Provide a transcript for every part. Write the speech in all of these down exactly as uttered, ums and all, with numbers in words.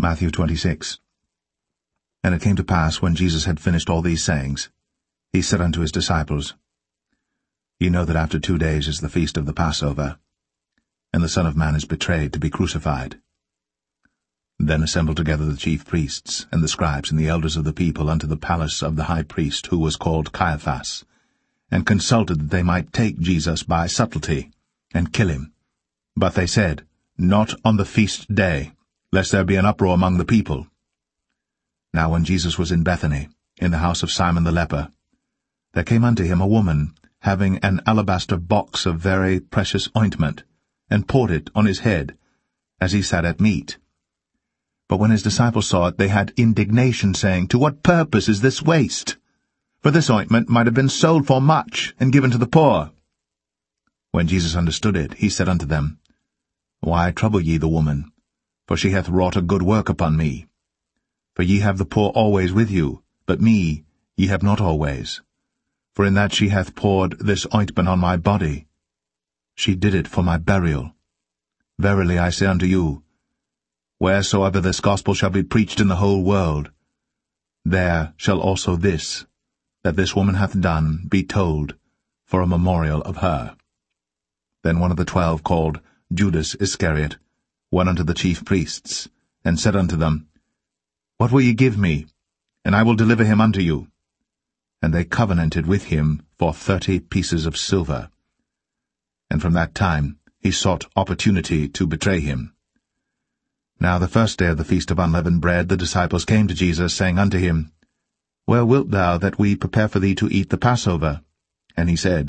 Matthew twenty-six. And it came to pass, when Jesus had finished all these sayings, he said unto his disciples, Ye know that after two days is the feast of the Passover, and the Son of Man is betrayed to be crucified. Then assembled together the chief priests, and the scribes, and the elders of the people unto the palace of the high priest, who was called Caiaphas, and consulted that they might take Jesus by subtlety, and kill him. But they said, Not on the feast day, lest there be an uproar among the people. Now when Jesus was in Bethany, in the house of Simon the leper, there came unto him a woman, having an alabaster box of very precious ointment, and poured it on his head, as he sat at meat. But when his disciples saw it, they had indignation, saying, To what purpose is this waste? For this ointment might have been sold for much, and given to the poor. When Jesus understood it, he said unto them, Why trouble ye the woman? For she hath wrought a good work upon me. For ye have the poor always with you, but me ye have not always. For in that she hath poured this ointment on my body, she did it for my burial. Verily I say unto you, wheresoever this gospel shall be preached in the whole world, there shall also this, that this woman hath done, be told, for a memorial of her. Then one of the twelve, called Judas Iscariot, went unto the chief priests, and said unto them, What will ye give me? And I will deliver him unto you. And they covenanted with him for thirty pieces of silver. And from that time he sought opportunity to betray him. Now the first day of the feast of unleavened bread the disciples came to Jesus, saying unto him, Where wilt thou that we prepare for thee to eat the Passover? And he said,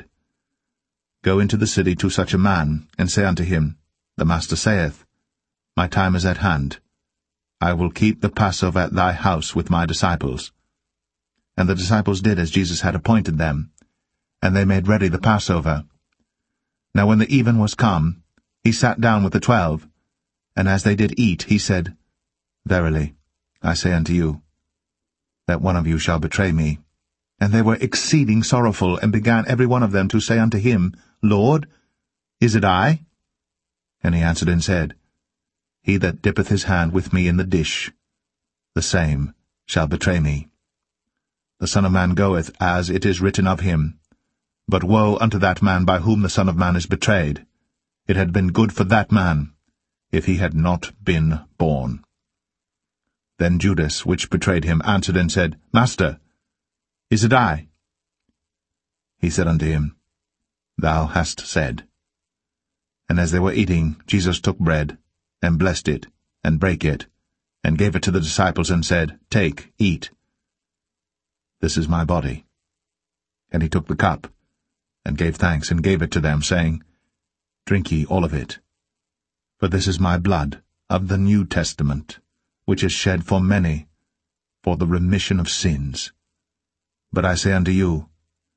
Go into the city to such a man, and say unto him, The Master saith, My time is at hand. I will keep the Passover at thy house with my disciples. And the disciples did as Jesus had appointed them, and they made ready the Passover. Now when the even was come, he sat down with the twelve, and as they did eat, he said, Verily, I say unto you, that one of you shall betray me. And they were exceeding sorrowful, and began every one of them to say unto him, Lord, is it I? And he answered and said, He that dippeth his hand with me in the dish, the same shall betray me. The Son of Man goeth, as it is written of him. But woe unto that man by whom the Son of Man is betrayed. It had been good for that man, if he had not been born. Then Judas, which betrayed him, answered and said, Master, is it I? He said unto him, Thou hast said. And as they were eating, Jesus took bread, and blessed it, and brake it, and gave it to the disciples, and said, Take, eat. This is my body. And he took the cup, and gave thanks, and gave it to them, saying, Drink ye all of it. For this is my blood of the New Testament, which is shed for many, for the remission of sins. But I say unto you,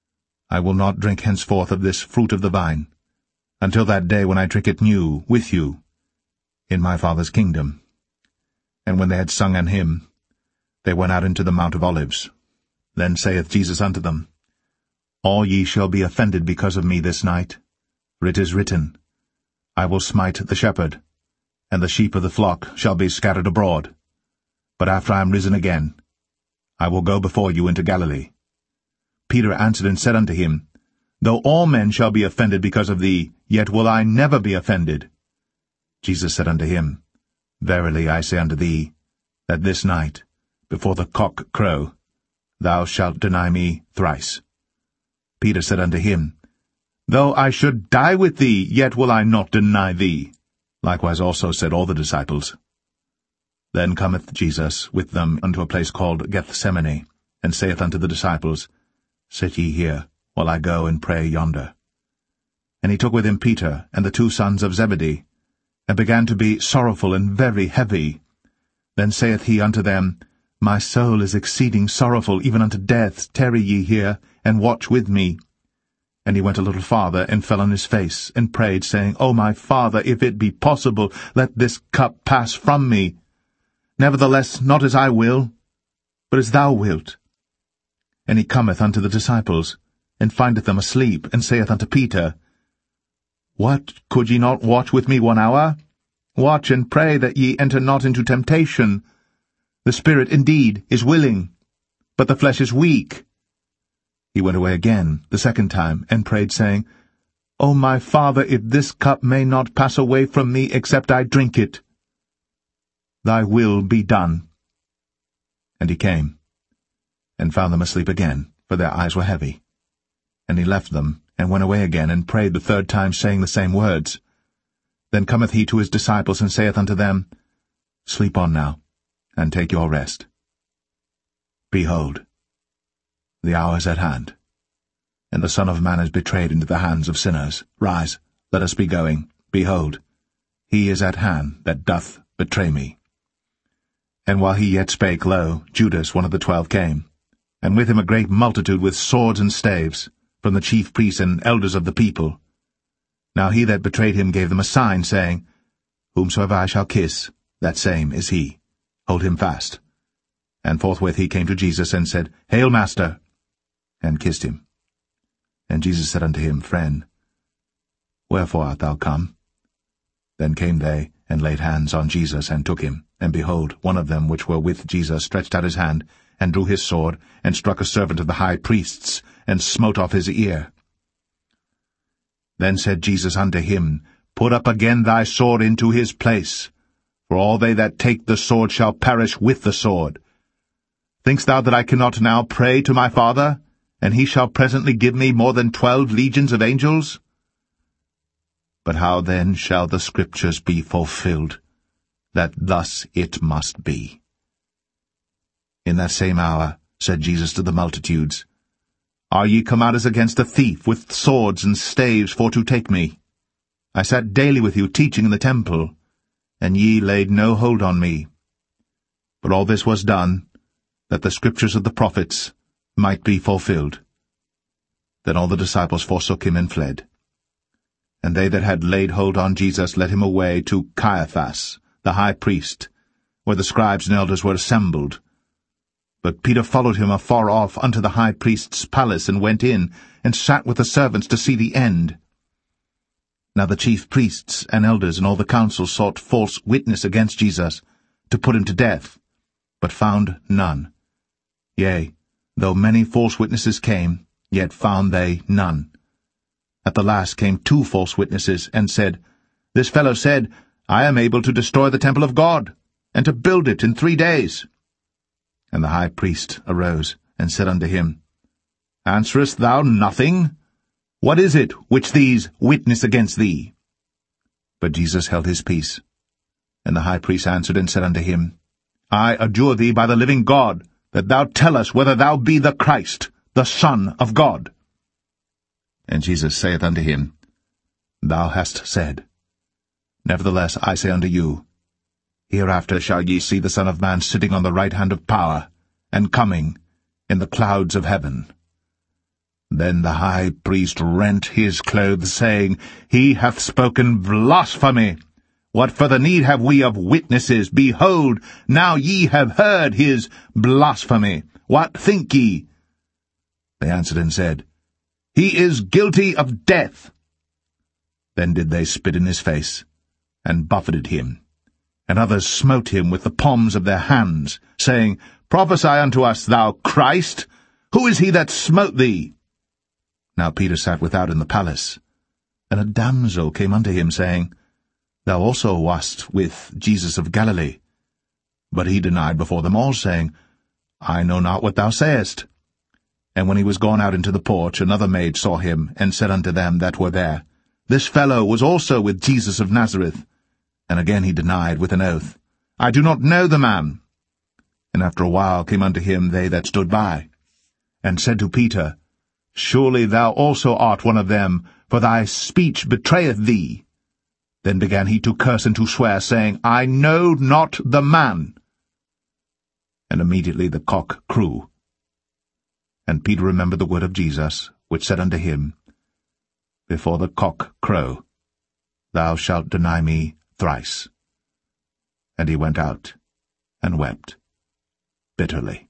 I will not drink henceforth of this fruit of the vine, until that day when I drink it new with you in my Father's kingdom. And when they had sung an hymn, they went out into the Mount of Olives. Then saith Jesus unto them, All ye shall be offended because of me this night. For it is written, I will smite the shepherd, and the sheep of the flock shall be scattered abroad. But after I am risen again, I will go before you into Galilee. Peter answered and said unto him, Though all men shall be offended because of thee, yet will I never be offended. Jesus said unto him, Verily I say unto thee, that this night, before the cock crow, thou shalt deny me thrice. Peter said unto him, Though I should die with thee, yet will I not deny thee. Likewise also said all the disciples. Then cometh Jesus with them unto a place called Gethsemane, and saith unto the disciples, Sit ye here, while I go and pray yonder. And he took with him Peter and the two sons of Zebedee, and began to be sorrowful and very heavy. Then saith he unto them, My soul is exceeding sorrowful, even unto death. Tarry ye here, and watch with me. And he went a little farther, and fell on his face, and prayed, saying, O my Father, if it be possible, let this cup pass from me. Nevertheless, not as I will, but as thou wilt. And he cometh unto the disciples, and findeth them asleep, and saith unto Peter, What, could ye not watch with me one hour? Watch and pray that ye enter not into temptation. The spirit indeed is willing, but the flesh is weak. He went away again, the second time, and prayed, saying, O my Father, if this cup may not pass away from me, except I drink it, thy will be done. And he came, and found them asleep again, for their eyes were heavy. And he left them, and went away again, and prayed the third time, saying the same words. Then cometh he to his disciples, and saith unto them, Sleep on now, and take your rest. Behold, the hour is at hand, and the Son of Man is betrayed into the hands of sinners. Rise, let us be going. Behold, he is at hand that doth betray me. And while he yet spake, lo, Judas, one of the twelve, came, and with him a great multitude with swords and staves, from the chief priests and elders of the people. Now he that betrayed him gave them a sign, saying, Whomsoever I shall kiss, that same is he. Hold him fast. And forthwith he came to Jesus, and said, Hail, Master! And kissed him. And Jesus said unto him, Friend, wherefore art thou come? Then came they, and laid hands on Jesus, and took him. And behold, one of them which were with Jesus stretched out his hand, and drew his sword, and struck a servant of the high priest's, and smote off his ear. Then said Jesus unto him, Put up again thy sword into his place, for all they that take the sword shall perish with the sword. Thinkst thou that I cannot now pray to my Father, and he shall presently give me more than twelve legions of angels? But how then shall the Scriptures be fulfilled, that thus it must be? In that same hour said Jesus to the multitudes, Are ye come out as against a thief, with swords and staves, for to take me? I sat daily with you teaching in the temple, and ye laid no hold on me. But all this was done, that the Scriptures of the prophets might be fulfilled. Then all the disciples forsook him and fled. And they that had laid hold on Jesus led him away to Caiaphas, the high priest, where the scribes and elders were assembled. But Peter followed him afar off unto the high priest's palace, and went in, and sat with the servants to see the end. Now the chief priests and elders and all the council sought false witness against Jesus, to put him to death, but found none. Yea, though many false witnesses came, yet found they none. At the last came two false witnesses, and said, This fellow said, I am able to destroy the temple of God, and to build it in three days. And the high priest arose, and said unto him, Answerest thou nothing? What is it which these witness against thee? But Jesus held his peace. And the high priest answered and said unto him, I adjure thee by the living God, that thou tell us whether thou be the Christ, the Son of God. And Jesus saith unto him, Thou hast said. Nevertheless I say unto you, Hereafter shall ye see the Son of Man sitting on the right hand of power, and coming in the clouds of heaven. Then the high priest rent his clothes, saying, He hath spoken blasphemy. What further need have we of witnesses? Behold, now ye have heard his blasphemy. What think ye? They answered and said, He is guilty of death. Then did they spit in his face, and buffeted him. And others smote him with the palms of their hands, saying, Prophesy unto us, thou Christ. Who is he that smote thee? Now Peter sat without in the palace. And a damsel came unto him, saying, Thou also wast with Jesus of Galilee. But he denied before them all, saying, I know not what thou sayest. And when he was gone out into the porch, another maid saw him, and said unto them that were there, This fellow was also with Jesus of Nazareth. And again he denied with an oath, I do not know the man. And after a while came unto him they that stood by, and said to Peter, Surely thou also art one of them, for thy speech betrayeth thee. Then began he to curse and to swear, saying, I know not the man. And immediately the cock crew. And Peter remembered the word of Jesus, which said unto him, Before the cock crow, thou shalt deny me thrice. And he went out, and wept bitterly.